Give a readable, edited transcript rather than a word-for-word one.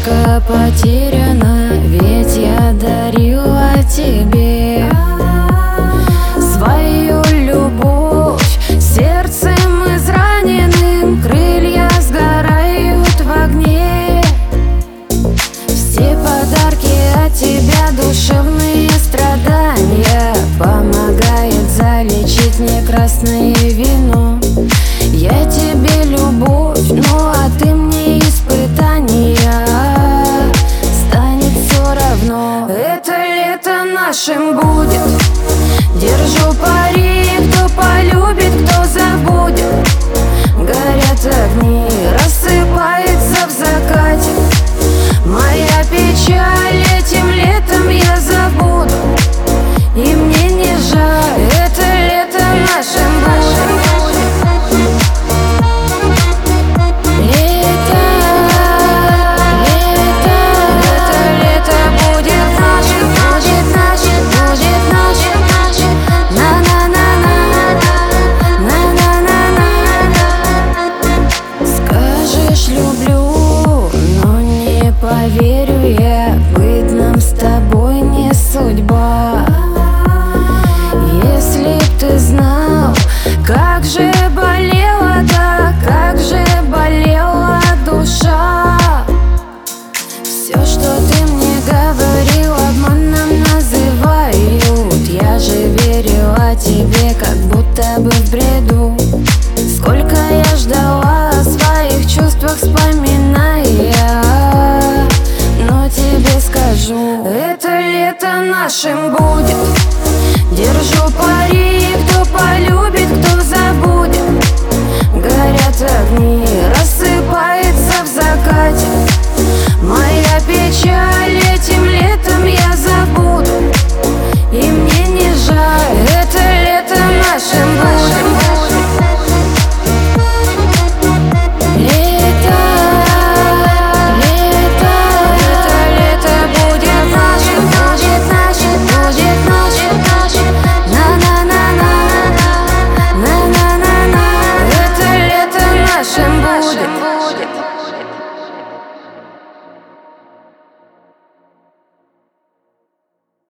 девочка потеряна, ведь я дарила тебе свою любовь. Сердцем израненным крылья сгорают в огне. Все подарки от тебя, душевные страдания, помогает залечить мне красное вино. Я тебе любовь, ну а ты мне испытания. Станет все равно, это лето нашим будет. Держу пари, кто полюбит, кто забудет. Горят огни, рассыпается в закате. Моя печаль этим летом я забуду, и мне не жаль, это лето нашим будет. Поверю я, быть нам с тобой не судьба. Если б ты знал, как же болела, да, как же болела душа. Все, что ты мне говорил, обманом называют. Я же верила тебе, как будто бы в бреду. Сколько я ждала, о своих чувствах вспоминая. Но тебе скажу, это лето нашим